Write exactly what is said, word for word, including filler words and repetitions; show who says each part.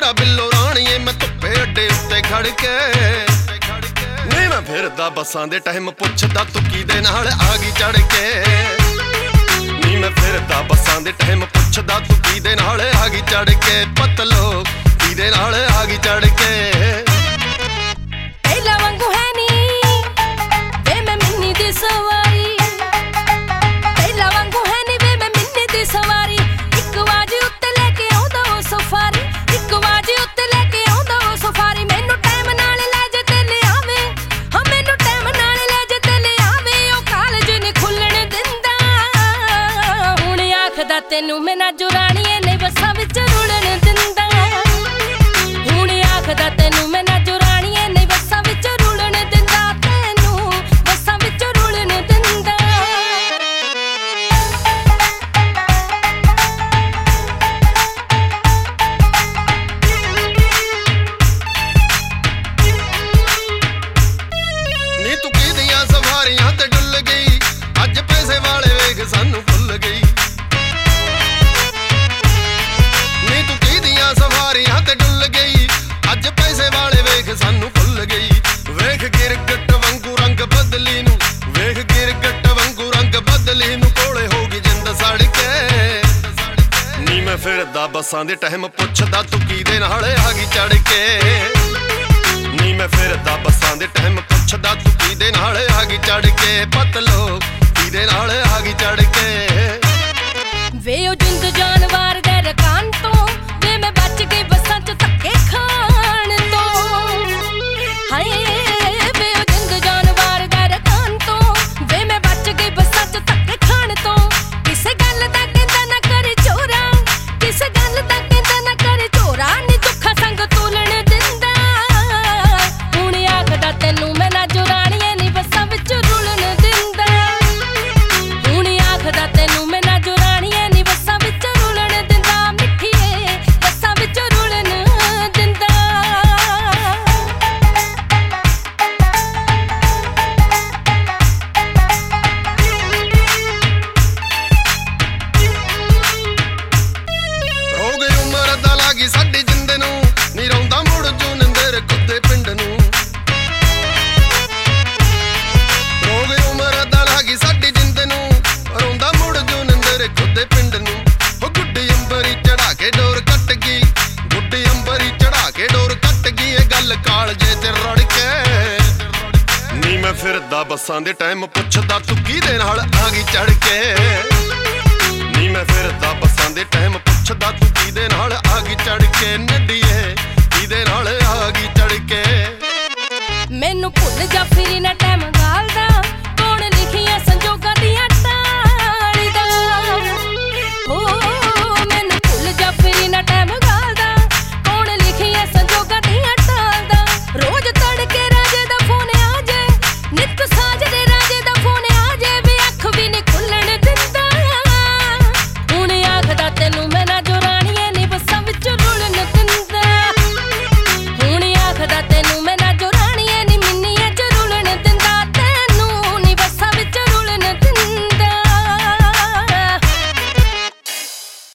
Speaker 1: ਮੇਰਾ ਬਿੱਲੋ ਰਾਣੀਏ ਮੈਂ ਧੁੱਪੇ ਅੱਡੇ ਉੱਤੇ ਖੜ ਕੇ ਨਹੀਂ ਮੈਂ ਫਿਰਦਾ ਬੱਸਾਂ ਦੇ ਟਾਈਮ ਪੁੱਛਦਾ ਤੂੰ ਕਿਹਦੇ ਨਾਲ ਆ ਗਈ ਚੜ ਕੇ ਨਹੀਂ ਮੈਂ ਫਿਰਦਾ ਬੱਸਾਂ ਦੇ ਟਾਈਮ ਪੁੱਛਦਾ ਤੂੰ ਕਿਹਦੇ ਨਾਲ ਆ ਗਈ ਚੜ ਕੇ ਪਤਲੋ ਕਿਹਦੇ ਨਾਲ ਆ ਗਈ ਚੜ ਕੇ
Speaker 2: ਪਹਿਲਾਂ ਵਾਂਗੂ ਹੈ ਨੀ ਵੇ ਮੈਂ ਮਿੰਨੀ ਦੀ ਸਵਾਰੀ ਪਹਿਲਾਂ ਵਾਂਗੂ ਹੈ ਨੀ ਵੇ ਮੈਂ ਮਿੰਨੀ ਦੀ ਸਵਾਰੀ ਇੱਕ ਵਾਜ ਉੱਤੇ ਲੈ ਕੇ ਆਉਂਦਾ ਉਹ ਸਫਾਰੀ ਇੱਕ ਵਾਜ ਉੱਤੇ ਲੈ ਕੇ ਆਉਂਦਾ ਉਹ ਸਫਾਰੀ ਮੈਨੂੰ ਟਾਈਮ ਨਾਲ ਲੈ ਜੇ ਤੇ ਲਿਆਵੇ ਹਾਂ ਮੈਨੂੰ ਟਾਈਮ ਨਾਲ ਲੈ ਜੇ ਤੇ ਲਿਆਵੇ ਉਹ ਕਾਲਜ ਨੀ ਖੁੱਲਣ ਦਿੰਦਾ ਹੁਣ ਆਖਦਾ ਤੈਨੂੰ ਮੈਂ ਨਾ ਜੁਰਾਣੀਏ ਨਹੀਂ ਬੱਸਾਂ ਵਿੱਚ ਰੁਲਣ ਦਿੰਦਾ ਹੁਣ ਆਖਦਾ ਤੈਨੂੰ ਮੈਂ ਨਾ ਜੁਰਾਣੀਏ ਨਹੀਂ ਬੱਸਾਂ ਵਿੱਚ ਰੁਲਣ ਦਿੰਦਾ ਤੈਨੂੰ ਬੱਸਾਂ ਵਿੱਚ ਰੁਲਣ ਦਿੰਦਾ
Speaker 1: ਨੀ ਤੂੰ ਕਿਹਦੀਆਂ ਸਵਾਰੀਆਂ ਤੇ ਡੁੱਲ ਗਈ ਅੱਜ ਪੈਸੇ ਵਾਲੇ ਵੇਖ ਸਾਨੂੰ ਭੁੱਲ ਗਈ ਨੀ ਤੂੰ ਕਿਹਦੀਆਂ ਸਵਾਰੀਆਂ ਤੇ ਡੁੱਲ ਗਈ ਅੱਜ ਪੈਸੇ ਵਾਲੇ ਵੇਖ ਸਾਨੂੰ ਭੁੱਲ ਗਈ ਵੇਖ ਗਿਰਗਟ ਵਾਂਗੂ ਰੰਗ ਬਦਲੀ ਨੂੰ ਵੇਖ ਗਿਰਗਟ ਵਾਂਗੂ ਰੰਗ ਬਦਲੀ ਨੂੰ ਕੋਲੇ ਹੋ ਗਈ ਜਿੰਦ ਸੜ ਕੇ ਨੀ ਮੈਂ ਫਿਰਦਾ ਬੱਸਾਂ ਦੇ ਟਾਈਮ ਪੁੱਛਦਾ ਤੂੰ ਕਿਹਦੇ ਨਾਲ ਆ ਗਈ ਚੜ ਕੇ ਨੀ ਮੈਂ ਫਿਰਦਾ ਬੱਸਾਂ ਦੇ ਟਾਈਮ ਪੁੱਛਦਾ ਤੂੰ ਕਿਹਦੇ ਨਾਲ ਆ ਗਈ ਚੜ ਕੇ ਪਤਲੋ ਕਿਹਦੇ ਨਾਲ ਆ ਗਈ ਚੜ ਕੇ
Speaker 2: ਵੇ ਉਹ ਜਿੰਦ ਜਾਨਵਰ ਦੇ ਰਕਾਨ ਤੋਂ ਵੇ ਮੈਂ ਬਚ ਗਈ ਬੱਸਾਂ 'ਚ ਧੱਕੇ ਖਾਣ ਤੋਂ ਹਾਏ ਵੇ ਉਹ ਜਿੰਦ ਜਾਨਵਰ ਦੇ ਰਕਾਨ ਤੋਂ ਵੇ ਮੈਂ ਬਚ ਗਈ ਬੱਸਾਂ 'ਚ ਧੱਕੇ ਖਾਣ ਤੋਂ ਕਿਸੇ ਗੱਲ ਦਾ ਕਹਿੰਦਾ ਨਾ ਕਰੇ ਚੋਰਾ ਕਿਸੇ ਗੱਲ ਦਾ ਕਹਿੰਦਾ ਨਾ ਕਰੇ ਚੋਰਾ ਨੀ ਦੁੱਖਾਂ ਸੰਗ ਤੋਲਣ ਦਿੰਦਾ ਹੁਣ ਆਖਦਾ ਤੈਨੂੰ ਮੈਂ ਨਾ ਜੁਰਾਣੀਏ ਨੀ ਬੱਸਾਂ ਵਿੱਚ ਰੁਲਣ ਦਿੰਦਾ ਹੁਣ ਆਖਦਾ ਤੈਨੂੰ ਮੈਂ ਨਾ ਜੁਰਾਣੀਏ ਨੀ ਬੱਸਾਂ ਵਿੱਚ ਰੁਲਣ ਦਿੰਦਾ ਮਿੱਠੀਏ ਬੱਸਾਂ ਵਿੱਚ ਰੁਲਣ ਦਿੰਦਾ
Speaker 1: ਹੋ ਗਈ ਉਮਰ ਦਾ ਲਾਗੀ ਸਾਡੀ ਜਿੰਦ ਨੂੰ ਨੀ ਰੌਂਦਾ ਮੁੜ ਜੂ ਨਿੰਦਰ ਕੁੱਤੇ ਪਿੰਡ ਨੂੰ ਹੋ ਗਈ ਉਮਰ ਦਾ ਲਾਗੀ ਸਾਡੀ ਜਿੰਦ ਨੂੰ ਰੌਂਦਾ ਮੁੜ ਜੂ ਨਿੰਦਰ ਕੁੱਤੇ ਪਿੰਡ ਨੂੰ ਉਹ ਗੁੱਡੀ ਅੰਬਰੀ ਚੜਾ ਕੇ ਡੋਰ ਕੱਟ ਗਈ ਗੁੱਡੀ ਅੰਬਰੀ ਚੜਾ ਕੇ ਡੋਰ ਕੱਟ ਗਈ ਇਹ ਗੱਲ ਕਾਲਜੇ ਤੇ ਰੜ ਕੇ ਨੀ ਮੈਂ ਫਿਰਦਾ ਬੱਸਾਂ ਦੇ ਟਾਈਮ ਪੁੱਛਦਾ ਤੂੰ ਕਿਹਦੇ ਨਾਲ ਆ ਗਈ ਚੜ ਕੇ ਨੀ ਮੈਂ ਫਿਰਦਾ ਬੱਸਾਂ ਦੇ ਟਾਈਮ ਪੁੱਛਦਾ ਤੂੰ ਕਿਹਦੇ ਨਾਲ ਆ ਗਈ ਚੜ ਕੇ ਨੱਡੀਏ ਕਿਹਦੇ ਨਾਲ